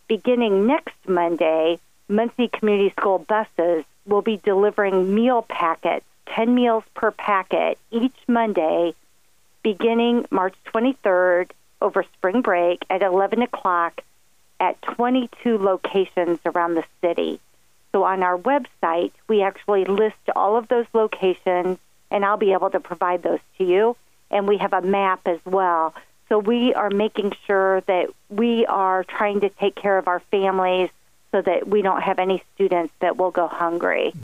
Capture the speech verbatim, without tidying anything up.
beginning next Monday, Muncie Community School buses will be delivering meal packets, ten meals per packet, each Monday, beginning March twenty-third over spring break at eleven o'clock at twenty-two locations around the city. So on our website, we actually list all of those locations, and I'll be able to provide those to you. And we have a map as well. So we are making sure that we are trying to take care of our families so that we don't have any students that will go hungry.